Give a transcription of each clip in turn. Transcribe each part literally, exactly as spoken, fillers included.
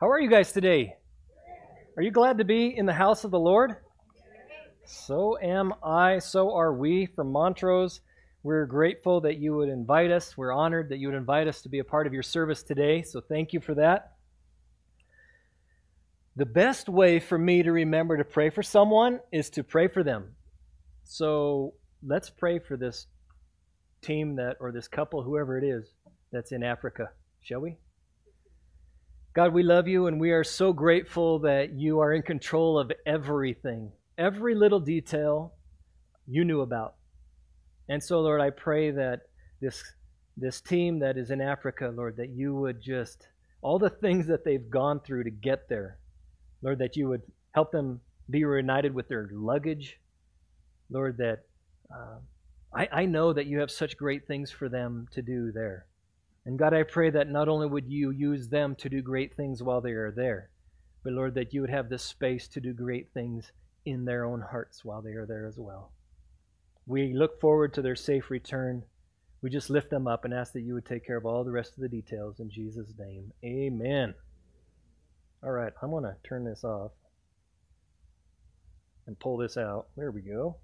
How are you guys today? Are you glad to be in the house of the Lord? So am I, so are we from Montrose. We're grateful that you would invite us. We're honored that you would invite us to be a part of your service today, so thank you for that. The best way for me to remember to pray for someone is to pray for them. So let's pray for this team that, or this couple, whoever it is, that's in Africa, shall we? God, we love you, and we are so grateful that you are in control of everything. Every little detail you knew about. And so, Lord, I pray that this, this team that is in Africa, Lord, that you would just, all the things that they've gone through to get there, Lord, that you would help them be reunited with their luggage. Lord, that uh, I, I know that you have such great things for them to do there. And God, I pray that not only would you use them to do great things while they are there, but Lord, that you would have the space to do great things in their own hearts while they are there as well. We look forward to their safe return. We just lift them up and ask that you would take care of all the rest of the details in Jesus' name. Amen. All right, I'm going to turn this off and pull this out. There we go.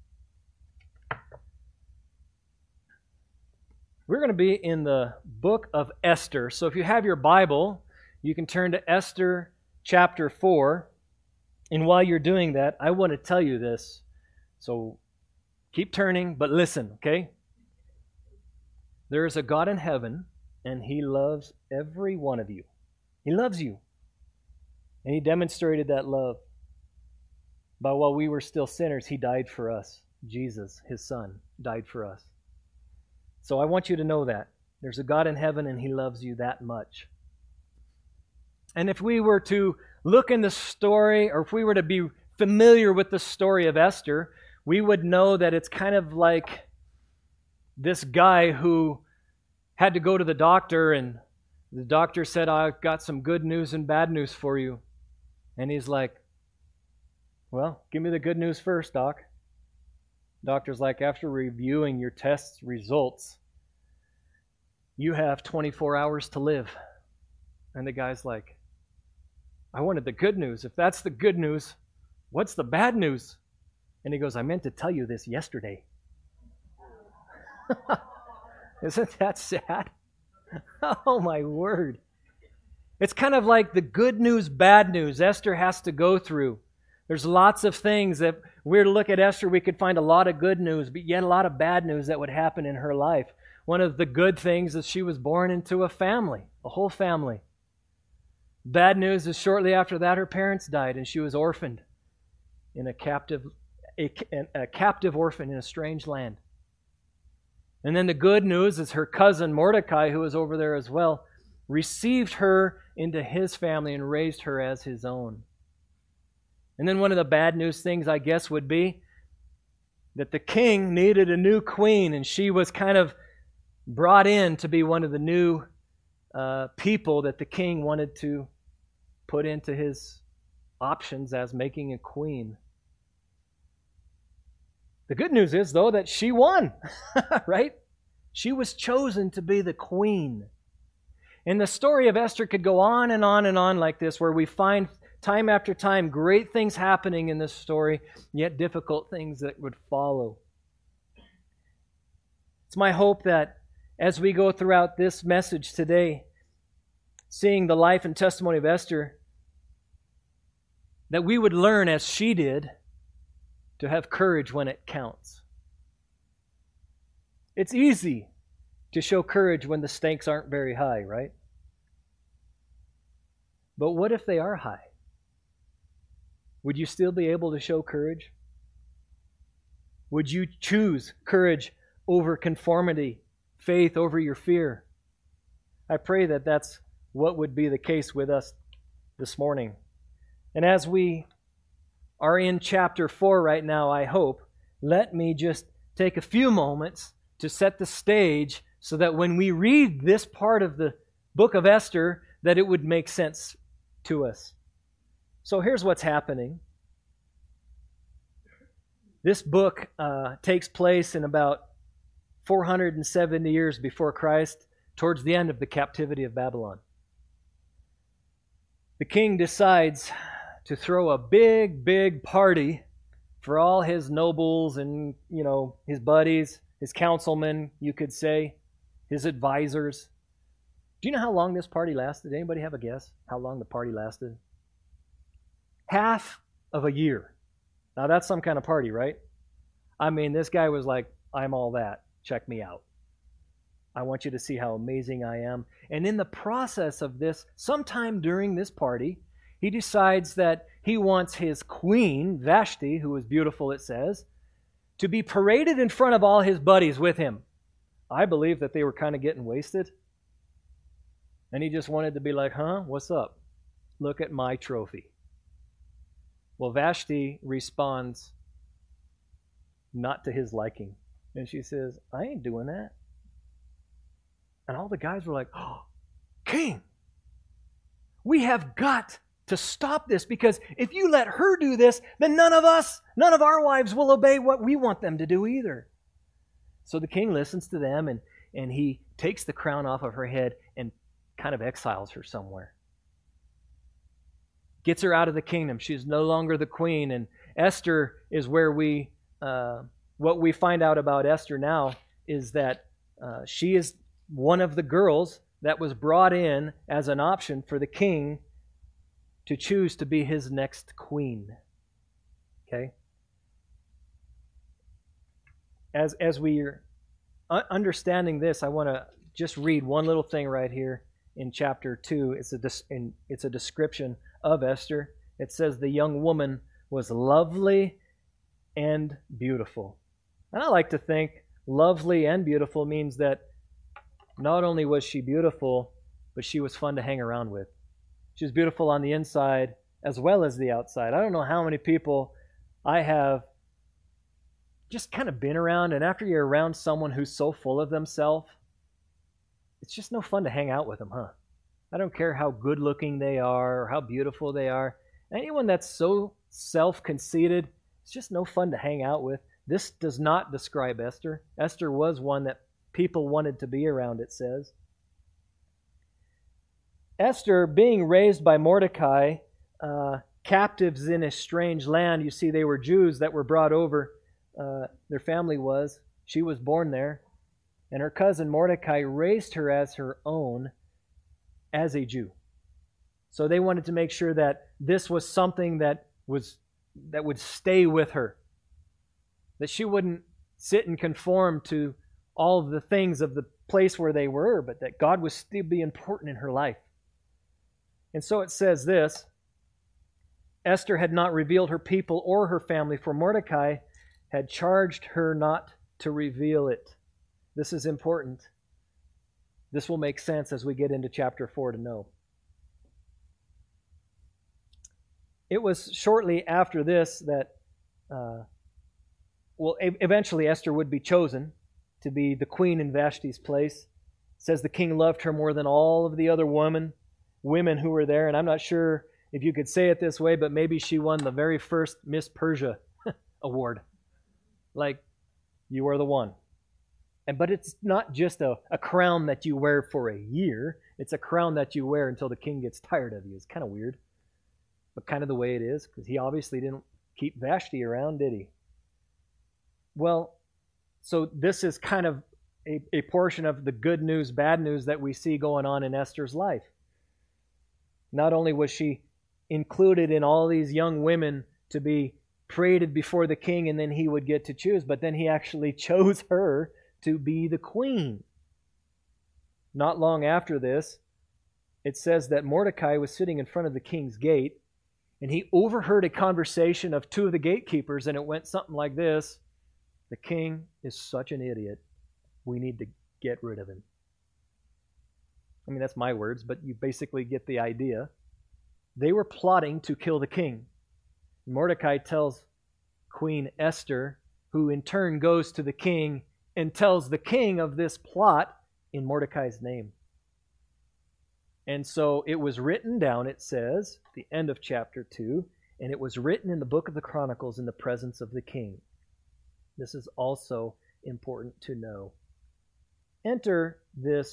We're going to be in the book of Esther. So if you have your Bible, you can turn to Esther chapter four. And while you're doing that, I want to tell you this. So keep turning, but listen, okay? There is a God in heaven, and He loves every one of you. He loves you. And He demonstrated that love by while we were still sinners, He died for us. Jesus, His Son, died for us. So I want you to know that. There's a God in heaven, and He loves you that much. And if we were to look in the story, or if we were to be familiar with the story of Esther, we would know that it's kind of like this guy who had to go to the doctor, and the doctor said, I've got some good news and bad news for you. And he's like, well, give me the good news first, doc. Doctor's like, after reviewing your test results, you have twenty-four hours to live. And the guy's like, I wanted the good news. If that's the good news, what's the bad news? And he goes, I meant to tell you this yesterday. Isn't that sad? Oh, my word. It's kind of like the good news, bad news Esther has to go through. There's lots of things that we were to look at Esther, we could find a lot of good news, but yet a lot of bad news that would happen in her life. One of the good things is she was born into a family, a whole family. Bad news is shortly after that her parents died and she was orphaned in a captive, a, a captive orphan in a strange land. And then the good news is her cousin Mordecai, who was over there as well, received her into his family and raised her as his own. And then one of the bad news things, I guess, would be that the king needed a new queen, and she was kind of brought in to be one of the new uh, people that the king wanted to put into his options as making a queen. The good news is, though, that she won, right? She was chosen to be the queen. And the story of Esther could go on and on and on like this, where we find time after time, great things happening in this story, yet difficult things that would follow. It's my hope that as we go throughout this message today, seeing the life and testimony of Esther, that we would learn, as she did, to have courage when it counts. It's easy to show courage when the stakes aren't very high, right? But what if they are high? Would you still be able to show courage? Would you choose courage over conformity, faith over your fear? I pray that that's what would be the case with us this morning. And as we are in chapter four right now, I hope, let me just take a few moments to set the stage so that when we read this part of the book of Esther, that it would make sense to us. So here's what's happening. This book uh, takes place in about four hundred seventy years before Christ, towards the end of the captivity of Babylon. The king decides to throw a big, big party for all his nobles and, you know, his buddies, his councilmen, you could say, his advisors. Do you know how long this party lasted? Anybody have a guess how long the party lasted? Half of a year. Now that's some kind of party, right? I mean, this guy was like, I'm all that. Check me out. I want you to see how amazing I am. And in the process of this, sometime during this party, he decides that he wants his queen, Vashti, who is beautiful, it says, to be paraded in front of all his buddies with him. I believe that they were kind of getting wasted. And he just wanted to be like, huh, what's up? Look at my trophy. Well, Vashti responds not to his liking. And she says, I ain't doing that. And all the guys were like, oh, King, we have got to stop this, because if you let her do this, then none of us, none of our wives will obey what we want them to do either. So the king listens to them, and, and he takes the crown off of her head and kind of exiles her somewhere. Gets her out of the kingdom. She's no longer the queen. And Esther is where we, uh, what we find out about Esther now is that uh, she is one of the girls that was brought in as an option for the king to choose to be his next queen. Okay? As, as we are understanding this, I want to just read one little thing right here in chapter two. It's a, in, it's a description of Esther. It says the young woman was lovely and beautiful. And I like to think lovely and beautiful means that not only was she beautiful, but she was fun to hang around with. She was beautiful on the inside as well as the outside. I don't know how many people I have just kind of been around, and after you're around someone who's so full of themselves, it's just no fun to hang out with them, huh? I don't care how good looking they are or how beautiful they are. Anyone that's so self-conceited, it's just no fun to hang out with. This does not describe Esther. Esther was one that people wanted to be around, it says. Esther, being raised by Mordecai, uh, captives in a strange land. You see, they were Jews that were brought over. Uh, their family was. She was born there. And her cousin Mordecai raised her as her own, as a Jew. So they wanted to make sure that this was something that was that would stay with her. That she wouldn't sit and conform to all of the things of the place where they were, but that God would still be important in her life. And so it says this, Esther had not revealed her people or her family, for Mordecai had charged her not to reveal it. This is important. This will make sense as we get into chapter four to know. It was shortly after this that, uh, well, e- eventually Esther would be chosen to be the queen in Vashti's place. It says the king loved her more than all of the other women, women who were there. And I'm not sure if you could say it this way, but maybe she won the very first Miss Persia award. Like, you are the one. And but it's not just a, a crown that you wear for a year. It's a crown that you wear until the king gets tired of you. It's kind of weird, but kind of the way it is, because he obviously didn't keep Vashti around, did he? Well, so this is kind of a, a portion of the good news, bad news that we see going on in Esther's life. Not only was she included in all these young women to be paraded before the king and then he would get to choose, but then he actually chose her to be the queen. Not long after this, it says that Mordecai was sitting in front of the king's gate, and he overheard a conversation of two of the gatekeepers, and it went something like this: the king is such an idiot. We need to get rid of him. I mean, that's my words, but you basically get the idea. They were plotting to kill the king. Mordecai tells Queen Esther, who in turn goes to the king and tells the king of this plot in Mordecai's name. And so it was written down, it says, at the end of chapter two, and it was written in the book of the Chronicles in the presence of the king. This is also important to know. Enter this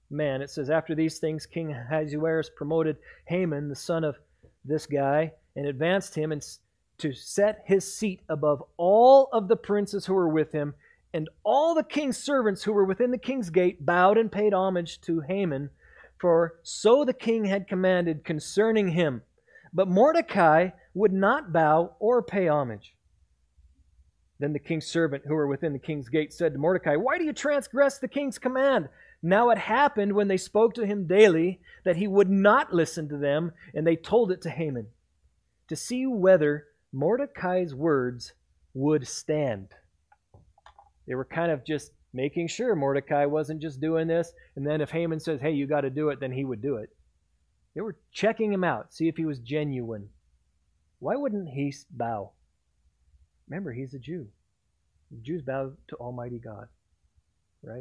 man. It says, after these things, King Ahasuerus promoted Haman, the son of this guy, and advanced him and to set his seat above all of the princes who were with him, and all the king's servants who were within the king's gate bowed and paid homage to Haman, for so the king had commanded concerning him. But Mordecai would not bow or pay homage. Then the king's servant who were within the king's gate said to Mordecai, why do you transgress the king's command? Now it happened when they spoke to him daily that he would not listen to them, and they told it to Haman, to see whether Mordecai's words would stand. They were kind of just making sure Mordecai wasn't just doing this, and then if Haman says, hey, you got to do it, then he would do it. They were checking him out, see if he was genuine. Why wouldn't he bow? Remember, he's a Jew. The Jews bow to Almighty God, right?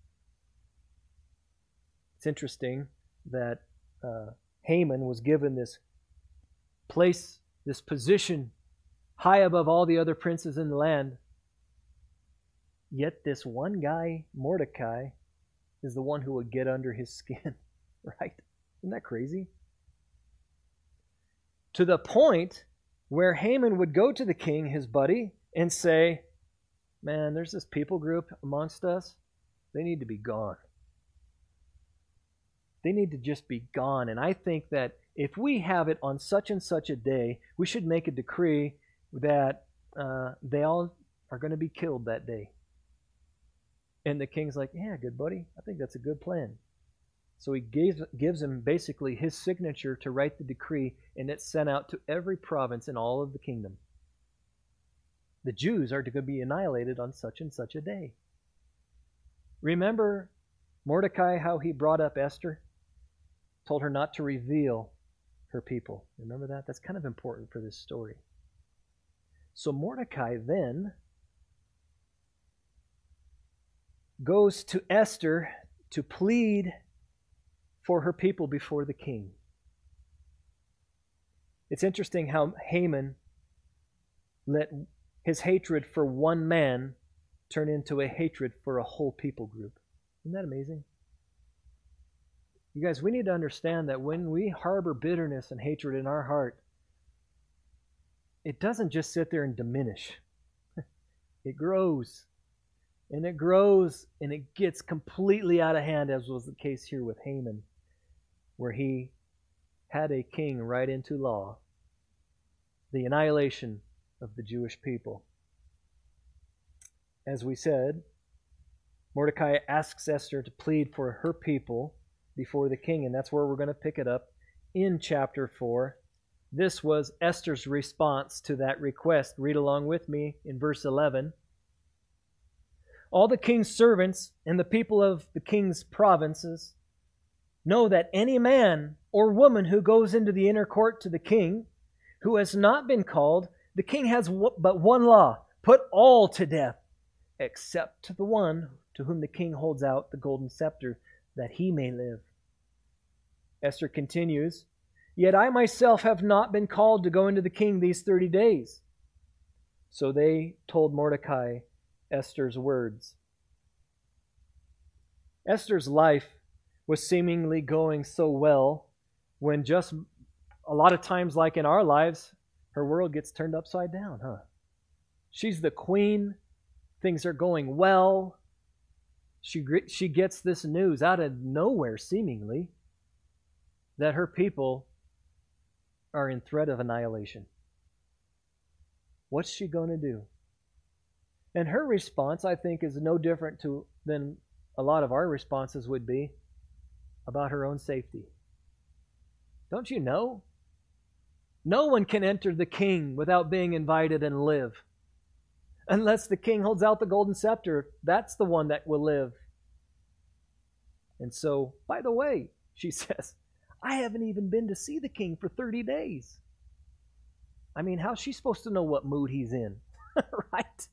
It's interesting that uh, Haman was given this place, this position, high above all the other princes in the land. Yet this one guy, Mordecai, is the one who would get under his skin, right? Isn't that crazy? To the point where Haman would go to the king, his buddy, and say, man, there's this people group amongst us. They need to be gone. They need to just be gone. And I think that if we have it on such and such a day, we should make a decree that uh, they all are going to be killed that day. And the king's like, yeah, good buddy. I think that's a good plan. So he gives, gives him basically his signature to write the decree, and it's sent out to every province in all of the kingdom. The Jews are to be annihilated on such and such a day. Remember Mordecai, how he brought up Esther? Told her not to reveal her people. Remember that? That's kind of important for this story. So Mordecai then goes to Esther to plead for her people before the king. It's interesting how Haman let his hatred for one man turn into a hatred for a whole people group. Isn't that amazing? You guys, we need to understand that when we harbor bitterness and hatred in our heart, it doesn't just sit there and diminish. It grows. And it grows and it gets completely out of hand, as was the case here with Haman, where he had a king write into law the annihilation of the Jewish people. As we said, Mordecai asks Esther to plead for her people before the king, and that's where we're going to pick it up in chapter four. This was Esther's response to that request. Read along with me in verse eleven. All the king's servants and the people of the king's provinces know that any man or woman who goes into the inner court to the king, who has not been called, the king has but one law: put all to death, except to the one to whom the king holds out the golden scepter, that he may live. Esther continues, yet I myself have not been called to go into the king these thirty days. So they told Mordecai Esther's words. Esther's life was seemingly going so well when just a lot of times, like in our lives, her world gets turned upside down, huh? She's the queen. Things are going well. She, she gets this news out of nowhere, seemingly, that her people are in threat of annihilation. What's she going to do? And her response, I think, is no different to than a lot of our responses would be about her own safety. Don't you know? No one can enter the king without being invited and live. Unless the king holds out the golden scepter, that's the one that will live. And so, by the way, she says, I haven't even been to see the king for thirty days. I mean, how's she supposed to know what mood he's in? Right?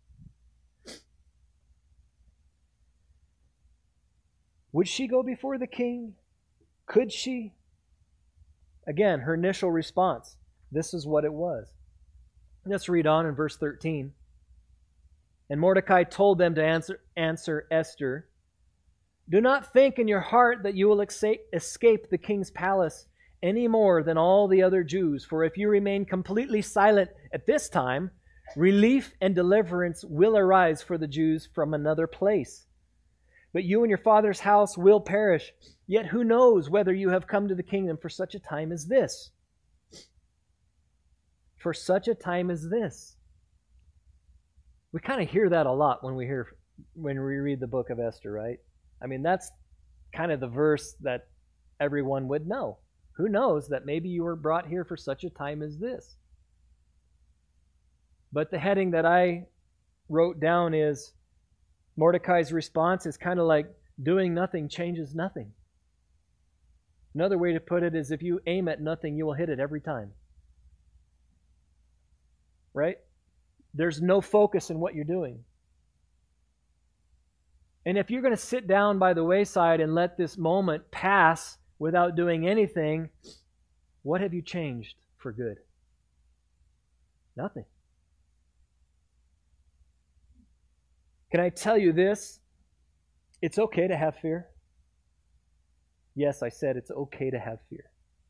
Would she go before the king? Could she? Again, her initial response. This is what it was. Let's read on in verse thirteen. And Mordecai told them to answer, answer Esther, Do not think in your heart that you will escape the king's palace any more than all the other Jews. For if you remain completely silent at this time, relief and deliverance will arise for the Jews from another place. But you and your father's house will perish. Yet who knows whether you have come to the kingdom for such a time as this? For such a time as this. We kind of hear that a lot when we hear when we read the book of Esther, right? I mean, that's kind of the verse that everyone would know. Who knows that maybe you were brought here for such a time as this? But the heading that I wrote down is Mordecai's response is kind of like doing nothing changes nothing. Another way to put it is if you aim at nothing, you will hit it every time. Right? There's no focus in what you're doing. And if you're going to sit down by the wayside and let this moment pass without doing anything, what have you changed for good? Nothing. Can I tell you this? It's okay to have fear. Yes, I said it's okay to have fear.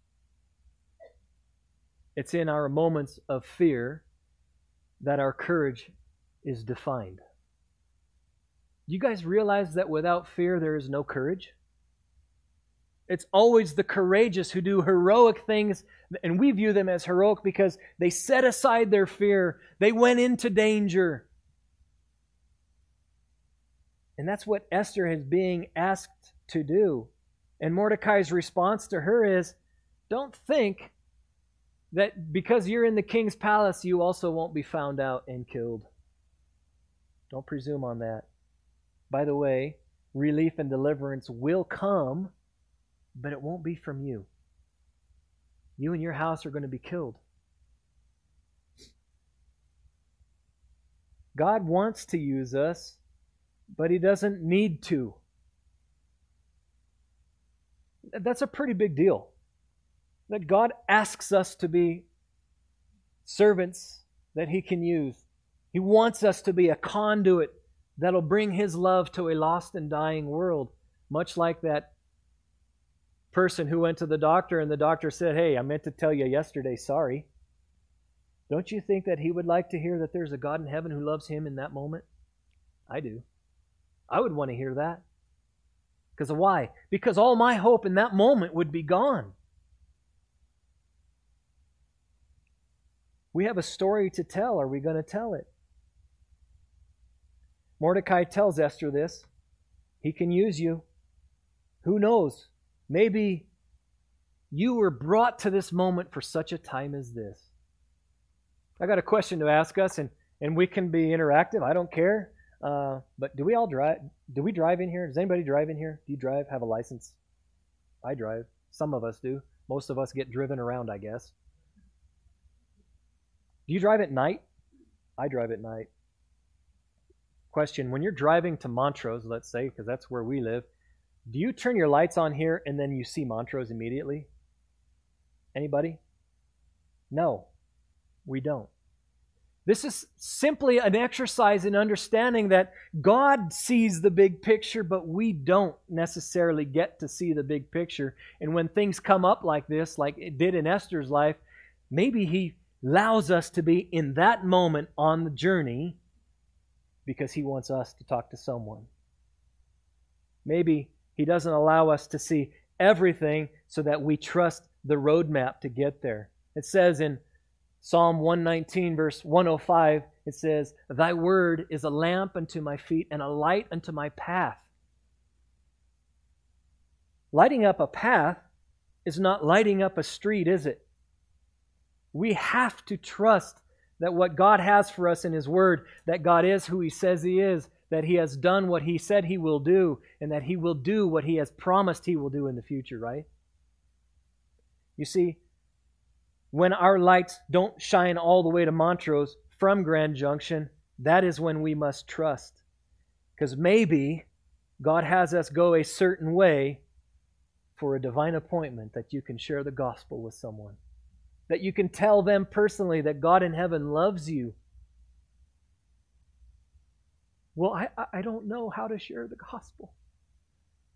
It's in our moments of fear that our courage is defined. Do you guys realize that without fear there is no courage? It's always the courageous who do heroic things, and we view them as heroic because they set aside their fear. They went into danger. And that's what Esther is being asked to do. And Mordecai's response to her is, don't think that because you're in the king's palace, you also won't be found out and killed. Don't presume on that. By the way, relief and deliverance will come, but it won't be from you. You and your house are going to be killed. God wants to use us, but He doesn't need to. That's a pretty big deal. That God asks us to be servants that He can use. He wants us to be a conduit that'll bring His love to a lost and dying world. Much like that person who went to the doctor and the doctor said, hey, I meant to tell you yesterday, sorry. Don't you think that he would like to hear that there's a God in heaven who loves him in that moment? I do. I would want to hear that. Because of why? Because all my hope in that moment would be gone. We have a story to tell. Are we going to tell it? Mordecai tells Esther this. He can use you. Who knows? Maybe you were brought to this moment for such a time as this. I got a question to ask us, and, and we can be interactive. I don't care. Uh, but do we all drive? Do we drive in here? Does anybody drive in here? Do you drive? Have a license? I drive. Some of us do. Most of us get driven around, I guess. Do you drive at night? I drive at night. Question, when you're driving to Montrose, let's say, because that's where we live, do you turn your lights on here and then you see Montrose immediately? Anybody? No, we don't. This is simply an exercise in understanding that God sees the big picture, but we don't necessarily get to see the big picture. And when things come up like this, like it did in Esther's life, maybe He allows us to be in that moment on the journey because He wants us to talk to someone. Maybe He doesn't allow us to see everything so that we trust the roadmap to get there. It says in Psalm one nineteen, verse one oh five, it says, Thy word is a lamp unto my feet and a light unto my path. Lighting up a path is not lighting up a street, is it? We have to trust that what God has for us in His Word, that God is who He says He is, that He has done what He said He will do, and that He will do what He has promised He will do in the future, right? You see, when our lights don't shine all the way to Montrose from Grand Junction, that is when we must trust. Because maybe God has us go a certain way for a divine appointment that you can share the gospel with someone. That you can tell them personally that God in heaven loves you. Well, I, I don't know how to share the gospel.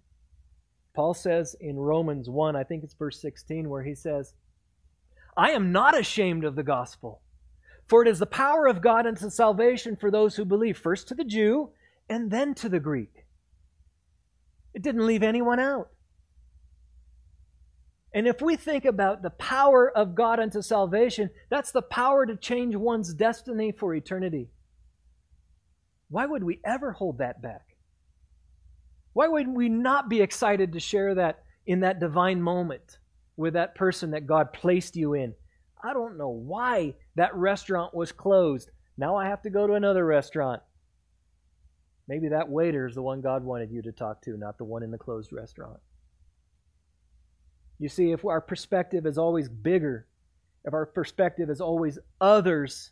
Paul says in Romans one, I think it's verse sixteen, where he says, I am not ashamed of the gospel, for it is the power of God unto salvation for those who believe, first to the Jew and then to the Greek. It didn't leave anyone out. And if we think about the power of God unto salvation, that's the power to change one's destiny for eternity. Why would we ever hold that back? Why would we not be excited to share that in that divine moment with that person that God placed you in? I don't know why that restaurant was closed. Now I have to go to another restaurant. Maybe that waiter is the one God wanted you to talk to, not the one in the closed restaurant. You see, if our perspective is always bigger, if our perspective is always others,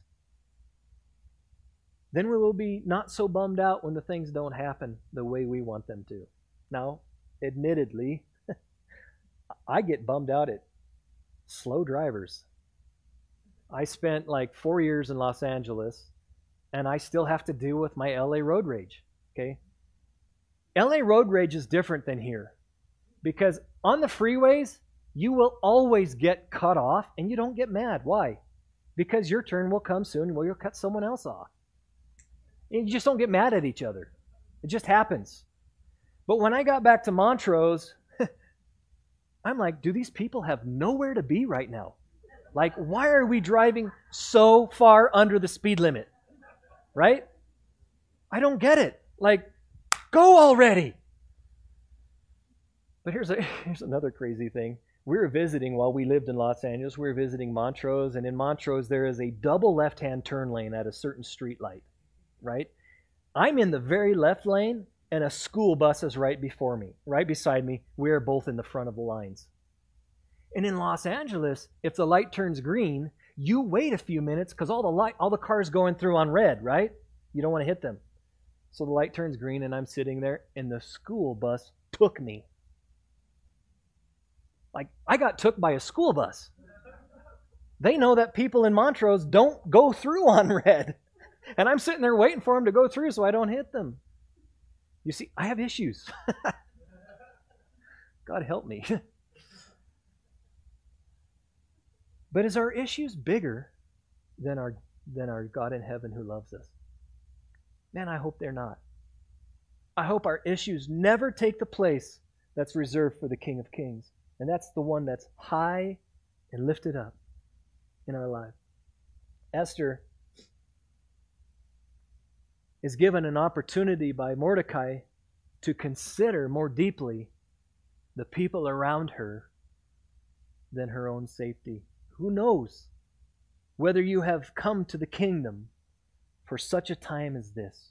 then we will be not so bummed out when the things don't happen the way we want them to. Now, admittedly, I get bummed out at slow drivers. I spent like four years in Los Angeles, and I still have to deal with my L A road rage. Okay? L A road rage is different than here, because on the freeways, you will always get cut off, and you don't get mad. Why? Because your turn will come soon, where you'll cut someone else off. And you just don't get mad at each other. It just happens. But when I got back to Montrose, I'm like, do these people have nowhere to be right now? Like, why are we driving so far under the speed limit? Right? I don't get it. Like, go already. But here's a, here's another crazy thing. We were visiting while we lived in Los Angeles. We were visiting Montrose, and in Montrose there is a double left-hand turn lane at a certain street light, right? I'm in the very left lane, and a school bus is right before me, right beside me. We are both in the front of the lines. And in Los Angeles, if the light turns green, you wait a few minutes because all the light, all the cars going through on red, right? You don't want to hit them. So the light turns green, and I'm sitting there, and the school bus took me. Like, I got took by a school bus. They know that people in Montrose don't go through on red. And I'm sitting there waiting for them to go through so I don't hit them. You see, I have issues. God help me. But is our issues bigger than our, than our God in heaven who loves us? Man, I hope they're not. I hope our issues never take the place that's reserved for the King of Kings. And that's the one that's high and lifted up in our life. Esther is given an opportunity by Mordecai to consider more deeply the people around her than her own safety. Who knows whether you have come to the kingdom for such a time as this?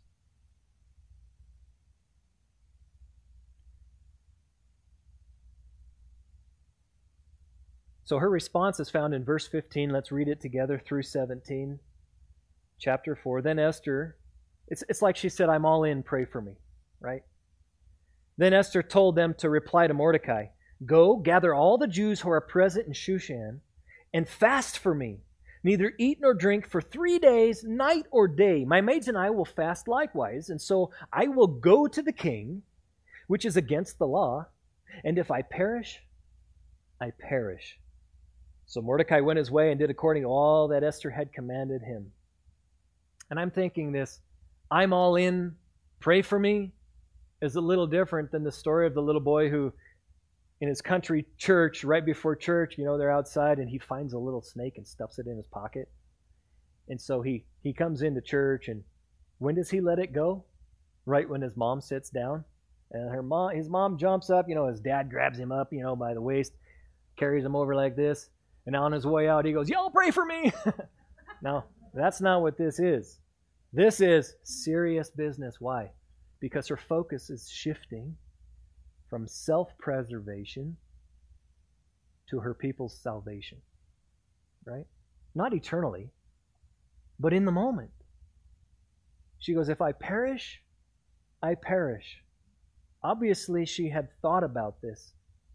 So her response is found in verse fifteen. Let's read it together through seventeen. Chapter four. Then Esther, it's, it's like she said, I'm all in, pray for me, right? Then Esther told them to reply to Mordecai, go, gather all the Jews who are present in Shushan, and fast for me. Neither eat nor drink for three days, night or day. My maids and I will fast likewise, and so I will go to the king, which is against the law, and if I perish, I perish. So Mordecai went his way and did according to all that Esther had commanded him. And I'm thinking this, I'm all in, pray for me, is a little different than the story of the little boy who, in his country church, right before church, you know, they're outside and he finds a little snake and stuffs it in his pocket. And so he, he comes into church, and when does he let it go? Right when his mom sits down. And her mom, his mom jumps up, you know, his dad grabs him up, you know, by the waist, carries him over like this. And on his way out, he goes, y'all pray for me. Now, that's not what this is. This is serious business. Why? Because her focus is shifting from self-preservation to her people's salvation. Right? Not eternally, but in the moment. She goes, if I perish, I perish. Obviously, she had thought about this.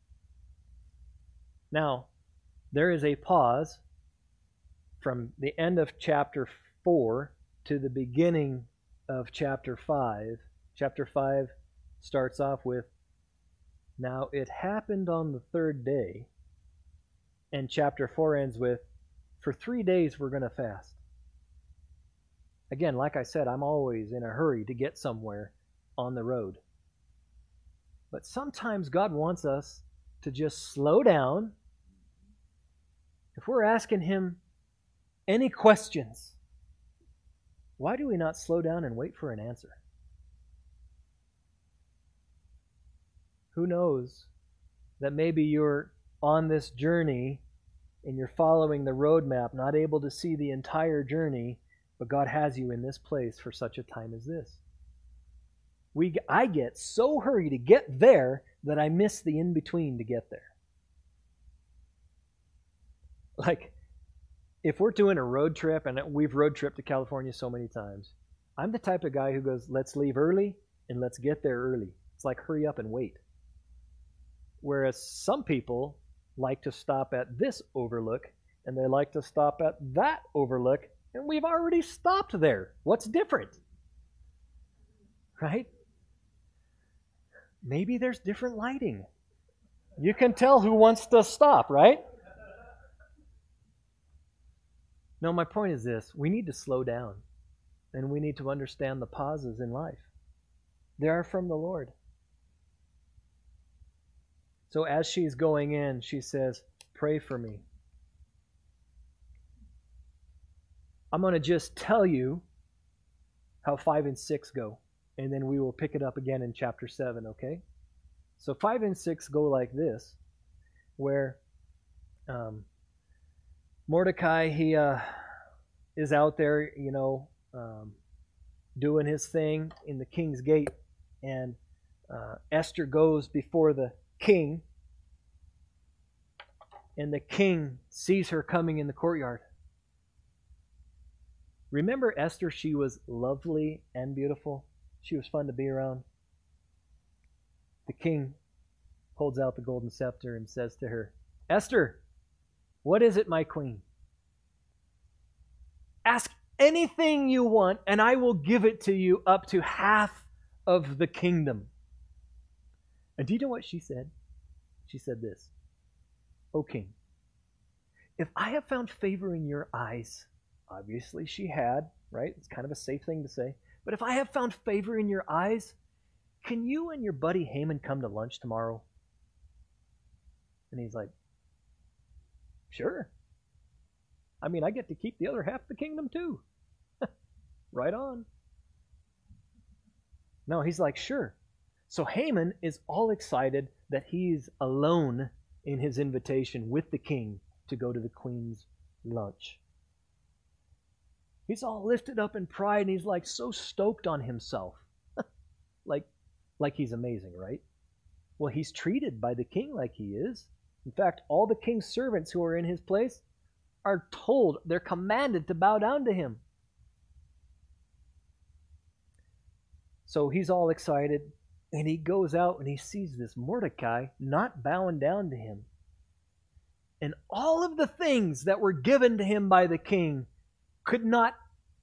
Now, there is a pause from the end of chapter four to the beginning of chapter five. Chapter five starts off with Now it happened on the third day, and chapter four ends with, for three days we're going to fast. Again, like I said, I'm always in a hurry to get somewhere on the road. But sometimes God wants us to just slow down. If we're asking Him any questions, why do we not slow down and wait for an answer? Who knows that maybe you're on this journey and you're following the roadmap, not able to see the entire journey, but God has you in this place for such a time as this. We, I get so hurried to get there that I miss the in-between to get there. Like, if we're doing a road trip, and we've road tripped to California so many times, I'm the type of guy who goes, let's leave early and let's get there early. It's like hurry up and wait. Whereas some people like to stop at this overlook and they like to stop at that overlook, and we've already stopped there. What's different? Right? Maybe there's different lighting. You can tell who wants to stop, right? No, my point is this. We need to slow down, and we need to understand the pauses in life. They are from the Lord. So as she's going in, she says, pray for me. I'm going to just tell you how five and six go, and then we will pick it up again in chapter seven, okay? So five and six go like this, where um, Mordecai, he uh, is out there, you know, um, doing his thing in the king's gate, and uh, Esther goes before the king, and the king sees her coming in the courtyard. Remember Esther, she was lovely and beautiful. She was fun to be around. The king holds out the golden scepter and says to her, Esther, what is it, my queen? Ask anything you want, and I will give it to you, up to half of the kingdom. And do you know what she said? She said this, O king, if I have found favor in your eyes, obviously she had, right? It's kind of a safe thing to say. But if I have found favor in your eyes, can you and your buddy Haman come to lunch tomorrow? And he's like, sure. I mean, I get to keep the other half of the kingdom too. Right on. No, he's like, sure. So Haman is all excited that he's alone in his invitation with the king to go to the queen's lunch. He's all lifted up in pride, and he's like so stoked on himself. like, like he's amazing, right? Well, he's treated by the king like he is. In fact, all the king's servants who are in his place are told, they're commanded to bow down to him. So he's all excited, and he goes out and he sees this Mordecai not bowing down to him. And all of the things that were given to him by the king could not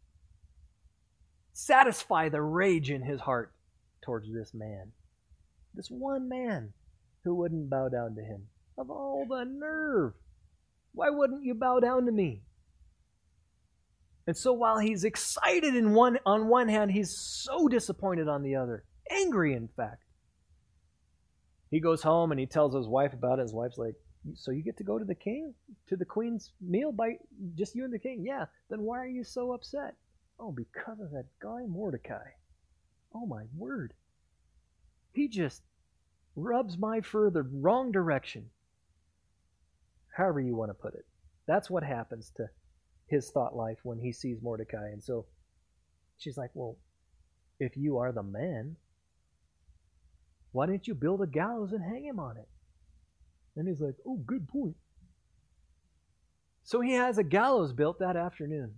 satisfy the rage in his heart towards this man. This one man who wouldn't bow down to him. Of all the nerve! Why wouldn't you bow down to me? And so while he's excited in one, on one hand, he's so disappointed on the other. Angry, in fact. He goes home and he tells his wife about it. His wife's like, so you get to go to the king? To the queen's meal by just you and the king? Yeah. Then why are you so upset? Oh, because of that guy Mordecai. Oh my word. He just rubs my fur the wrong direction. However you want to put it. That's what happens to his thought life when he sees Mordecai. And so she's like, well, if you are the man, why didn't you build a gallows and hang him on it? And he's like, oh, good point. So he has a gallows built that afternoon.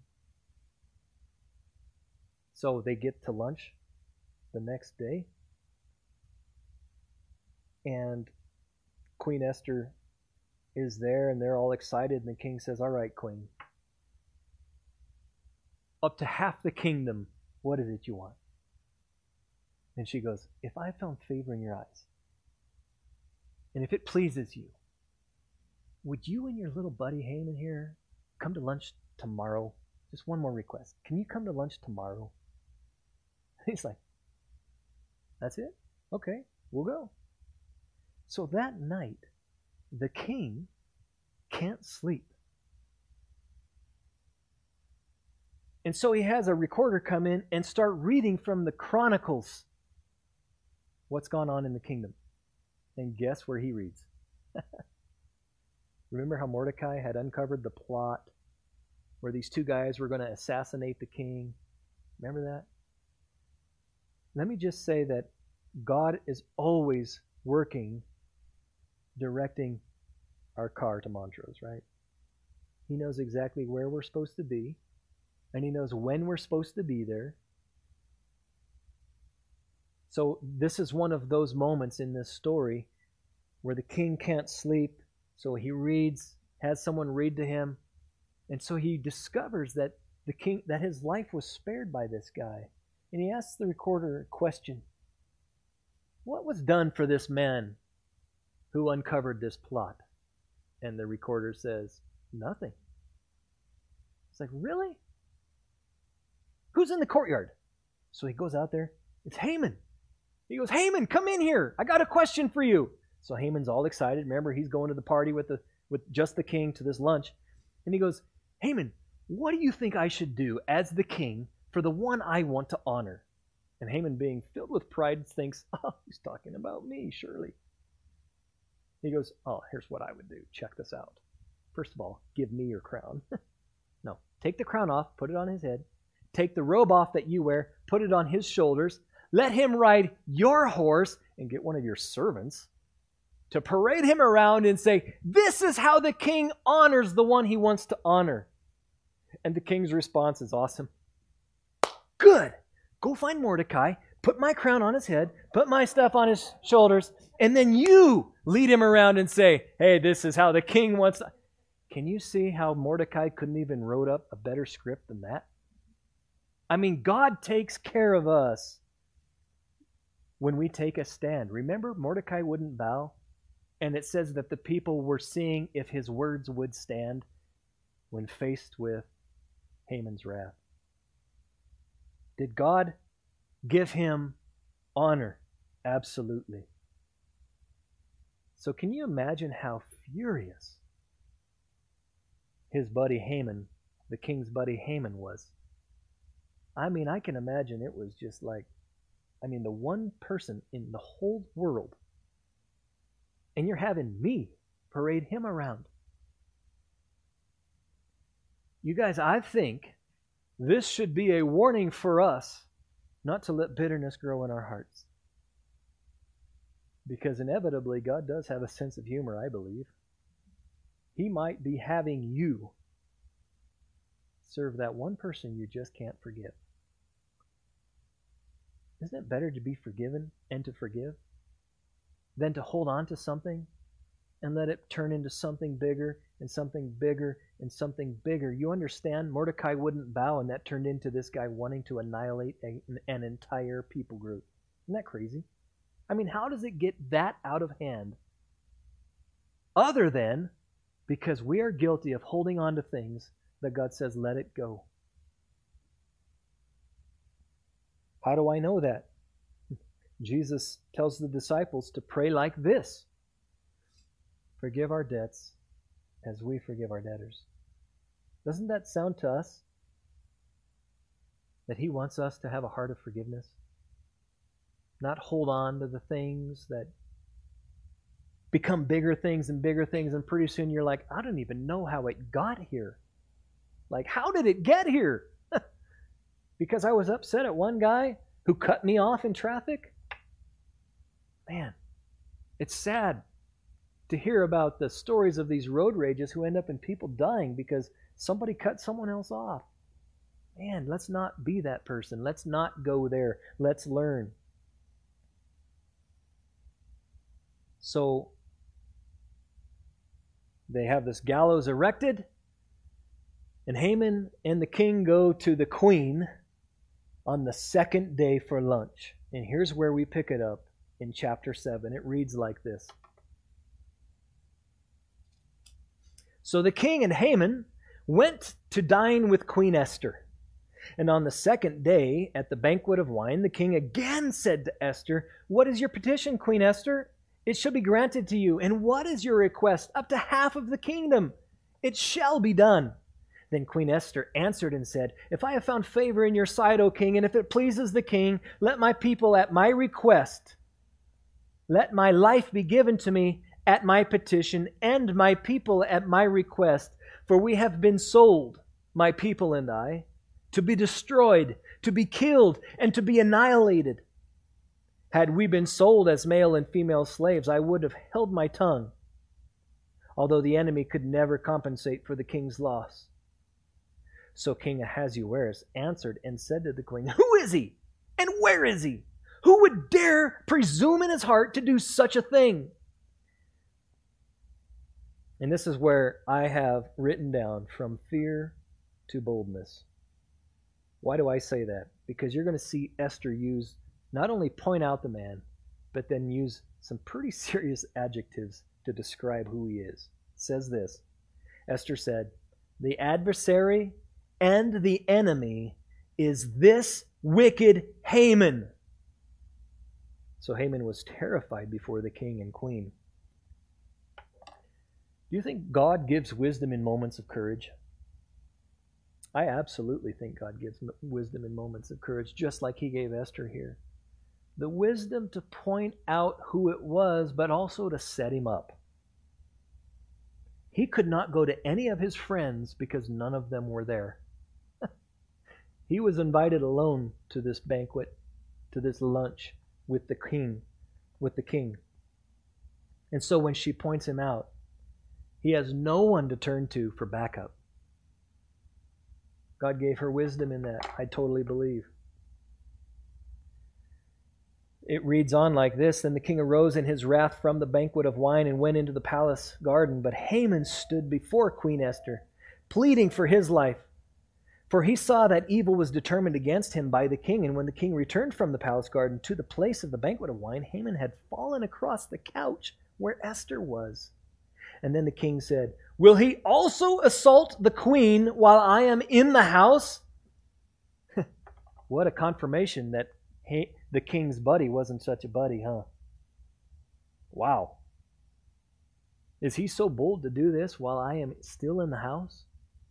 So they get to lunch the next day. And Queen Esther is there, and they're all excited. And the king says, all right, queen, up to half the kingdom, what is it you want? And she goes, if I found favor in your eyes, And if it pleases you, would you and your little buddy Haman here come to lunch tomorrow? Just one more request. Can you come to lunch tomorrow? He's like, that's it? Okay, we'll go. So that night, the king can't sleep. And so he has a recorder come in and start reading from the Chronicles what's gone on in the kingdom. And guess where he reads? Remember how Mordecai had uncovered the plot where these two guys were going to assassinate the king? Remember that? Let me just say that God is always working, directing our car to Montrose, right? He knows exactly where we're supposed to be, and He knows when we're supposed to be there. So this is one of those moments in this story where the king can't sleep, so he reads, has someone read to him, and so he discovers that the king, that his life was spared by this guy. And he asks the recorder a question. What was done for this man who uncovered this plot? And the recorder says, nothing. It's like, really? Who's in the courtyard? So he goes out there. It's Haman. He goes, Haman, come in here. I got a question for you. So Haman's all excited. Remember, he's going to the party with the with just the king to this lunch. And he goes, Haman, what do you think I should do as the king for the one I want to honor? And Haman, being filled with pride, thinks, oh, he's talking about me, surely. He goes, oh, here's what I would do. Check this out. First of all, give me your crown. No, take the crown off, put it on his head. Take the robe off that you wear, put it on his shoulders. Let him ride your horse and get one of your servants to parade him around and say, this is how the king honors the one he wants to honor. And the king's response is awesome. Good. Go find Mordecai, put my crown on his head, put my stuff on his shoulders, and then you lead him around and say, hey, this is how the king wants to... Can you see how Mordecai couldn't even wrote up a better script than that? I mean, God takes care of us when we take a stand. Remember, Mordecai wouldn't bow? And it says that the people were seeing if his words would stand when faced with Haman's wrath. Did God give him honor? Absolutely. So can you imagine how furious his buddy Haman, the king's buddy Haman, was? I mean, I can imagine it was just like, I mean, the one person in the whole world, and you're having me parade him around. You guys, I think this should be a warning for us not to let bitterness grow in our hearts. Because inevitably, God does have a sense of humor, I believe. He might be having you serve that one person you just can't forgive. Isn't it better to be forgiven and to forgive than to hold on to something and let it turn into something bigger and something bigger and something bigger? You understand, Mordecai wouldn't bow, and that turned into this guy wanting to annihilate a, an entire people group. Isn't that crazy? I mean, how does it get that out of hand? Other than because we are guilty of holding on to things that God says, let it go. How do I know that? Jesus tells the disciples to pray like this. Forgive our debts as we forgive our debtors. Doesn't that sound to us that He wants us to have a heart of forgiveness? Not hold on to the things that become bigger things and bigger things, and pretty soon you're like, I don't even know how it got here. Like, how did it get here? Because I was upset at one guy who cut me off in traffic? Man, it's sad to hear about the stories of these road rages who end up in people dying because somebody cut someone else off. Man, let's not be that person. Let's not go there. Let's learn. So they have this gallows erected, and Haman and the king go to the queen on the second day for lunch. And here's where we pick it up in chapter seven. It reads like this. So the king and Haman went to dine with Queen Esther. And on the second day, at the banquet of wine, the king again said to Esther, "What is your petition, Queen Esther? It shall be granted to you. And what is your request? Up to half of the kingdom. It shall be done." Then Queen Esther answered and said, "If I have found favor in your sight, O king, and if it pleases the king, let my people at my request, let my life be given to me at my petition, and my people at my request. For we have been sold, my people and I, to be destroyed, to be killed, and to be annihilated. Had we been sold as male and female slaves, I would have held my tongue, although the enemy could never compensate for the king's loss." So King Ahasuerus answered and said to the queen, "Who is he? And where is he? Who would dare presume in his heart to do such a thing?" And this is where I have written down, from fear to boldness. Why do I say that? Because you're going to see Esther use, not only point out the man, but then use some pretty serious adjectives to describe who he is. It says this, Esther said, "The adversary and the enemy is this wicked Haman." So Haman was terrified before the king and queen. Do you think God gives wisdom in moments of courage? I absolutely think God gives wisdom in moments of courage, just like he gave Esther here. The wisdom to point out who it was, but also to set him up. He could not go to any of his friends because none of them were there. He was invited alone to this banquet, to this lunch with the king, with the king. And so when she points him out, he has no one to turn to for backup. God gave her wisdom in that, I totally believe. It reads on like this, "Then the king arose in his wrath from the banquet of wine and went into the palace garden. But Haman stood before Queen Esther, pleading for his life. For he saw that evil was determined against him by the king. And when the king returned from the palace garden to the place of the banquet of wine, Haman had fallen across the couch where Esther was. And then the king said, 'Will he also assault the queen while I am in the house?'" What a confirmation that he, the king's buddy wasn't such a buddy, huh? Wow. Is he so bold to do this while I am still in the house?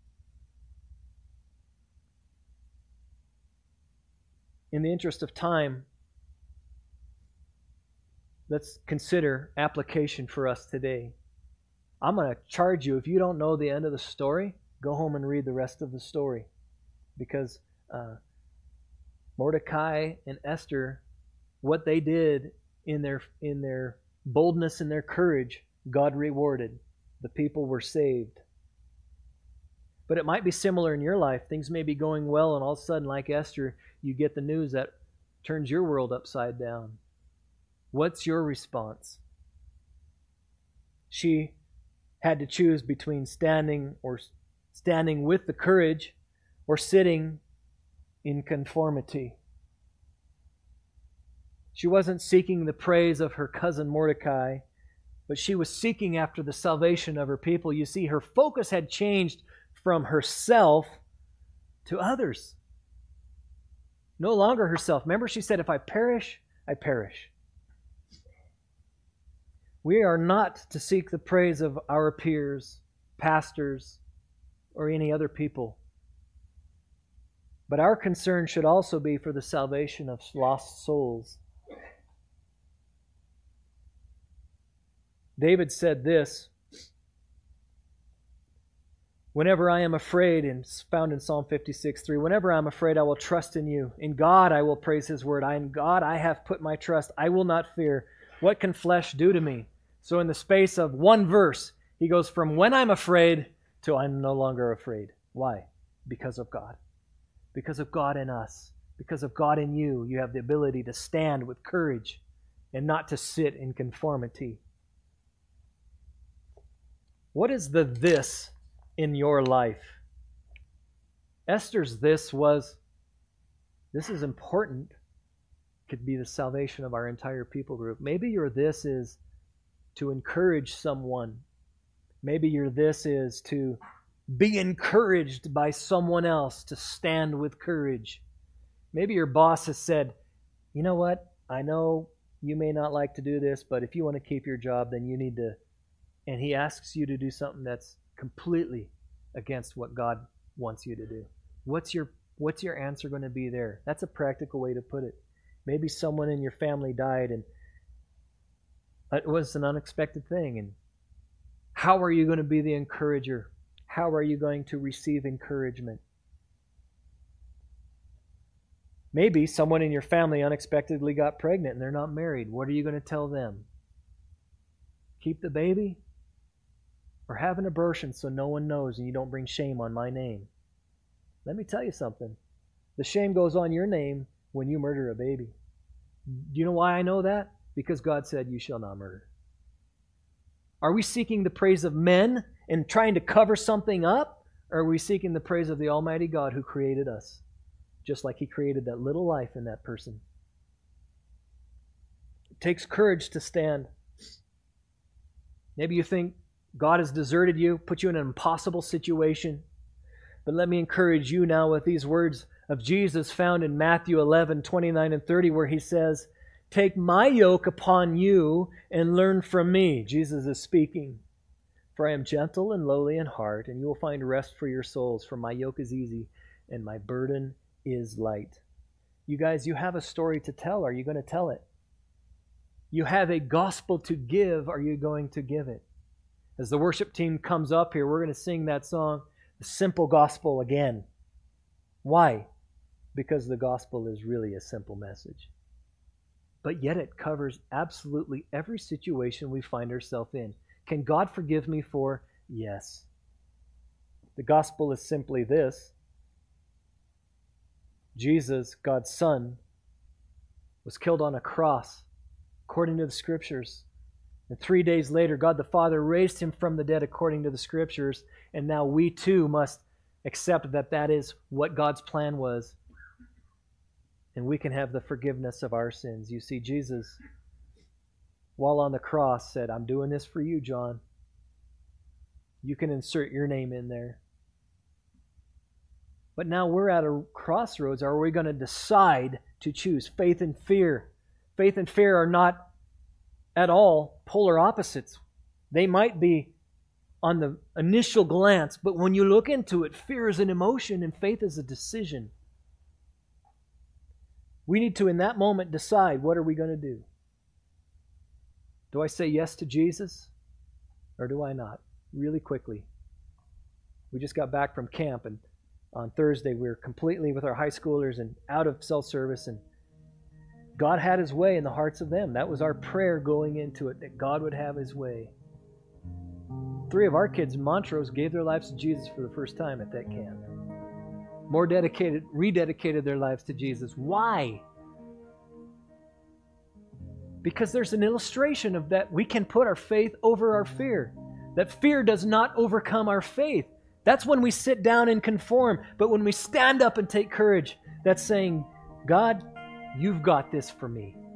In the interest of time, let's consider application for us today. I'm going to charge you, if you don't know the end of the story, go home and read the rest of the story. Because uh, Mordecai and Esther, what they did in their in their boldness and their courage, God rewarded. The people were saved. But it might be similar in your life. Things may be going well, and all of a sudden, like Esther, you get the news that turns your world upside down. What's your response? She had to choose between standing or standing with the courage or sitting in conformity. She wasn't seeking the praise of her cousin Mordecai, but she was seeking after the salvation of her people. You see, her focus had changed from herself to others. No longer herself. Remember, she said, "If I perish, I perish." We are not to seek the praise of our peers, pastors, or any other people. But our concern should also be for the salvation of lost souls. David said this, "Whenever I am afraid," and it's found in Psalm fifty-six three, "whenever I am afraid, I will trust in you. In God I will praise his word. I, in God I have put my trust. I will not fear. What can flesh do to me?" So in the space of one verse, he goes from when I'm afraid to I'm no longer afraid. Why? Because of God. Because of God in us. Because of God in you, you have the ability to stand with courage and not to sit in conformity. What is the this in your life? Esther's this was, this is important. Could be the salvation of our entire people group. Maybe your this is to encourage someone Maybe your this is to be encouraged by someone else to stand with courage. Maybe your boss has said, you know what, I know you may not like to do this, but if you want to keep your job, then you need to, and he asks you to do something that's completely against what God wants you to do. What's your what's your answer going to be there? That's a practical way to put it. Maybe someone in your family died and it was an unexpected thing. And how are you going to be the encourager? How are you going to receive encouragement? Maybe someone in your family unexpectedly got pregnant and they're not married. What are you going to tell them? Keep the baby? Or have an abortion so no one knows and you don't bring shame on my name? Let me tell you something. The shame goes on your name when you murder a baby. Do you know why I know that? Because God said, you shall not murder. Are we seeking the praise of men and trying to cover something up? Or are we seeking the praise of the Almighty God who created us? Just like He created that little life in that person. It takes courage to stand. Maybe you think God has deserted you, put you in an impossible situation. But let me encourage you now with these words of Jesus found in Matthew eleven, twenty-nine and thirty, where He says, take my yoke upon you and learn from me. Jesus is speaking. For I am gentle and lowly in heart, and you will find rest for your souls. For my yoke is easy and my burden is light. You guys, you have a story to tell. Are you going to tell it? You have a gospel to give. Are you going to give it? As the worship team comes up here, we're going to sing that song, The Simple Gospel, again. Why? Because the gospel is really a simple message. But yet it covers absolutely every situation we find ourselves in. Can God forgive me for? Yes. The gospel is simply this. Jesus, God's Son, was killed on a cross, according to the Scriptures. And three days later, God the Father raised Him from the dead according to the Scriptures. And now we too must accept that that is what God's plan was. And we can have the forgiveness of our sins. You see, Jesus, while on the cross, said, I'm doing this for you, John. You can insert your name in there. But now we're at a crossroads. Are we going to decide to choose faith and fear? Faith and fear are not at all polar opposites. They might be on the initial glance, but when you look into it, fear is an emotion and faith is a decision. We need to, in that moment, decide, what are we going to do? Do I say yes to Jesus or do I not? Really quickly. We just got back from camp, and on Thursday we were completely with our high schoolers and out of cell service, and God had His way in the hearts of them. That was our prayer going into it, that God would have His way. Three of our kids in Montrose gave their lives to Jesus for the first time at that camp. More dedicated, rededicated their lives to Jesus. Why? Because there's an illustration of that. We can put our faith over our fear. That fear does not overcome our faith. That's when we sit down and conform. But when we stand up and take courage, that's saying, God, you've got this for me.